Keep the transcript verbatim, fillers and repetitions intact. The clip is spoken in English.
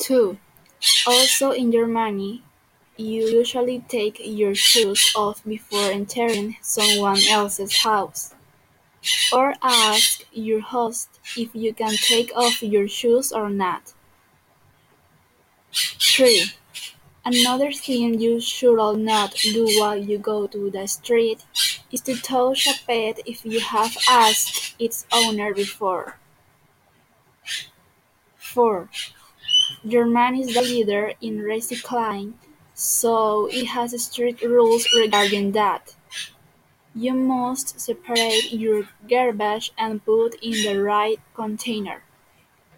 two. Also in Germany, you usually take your shoes off before entering someone else's house, or ask your host if you can take off your shoes or not. three. Another thing you should not do while you go to the street is to touch a pet if you have asked its owner before. four. Germany is the leader in recycling, so it has strict rules regarding that. You must separate your garbage and put in the right container.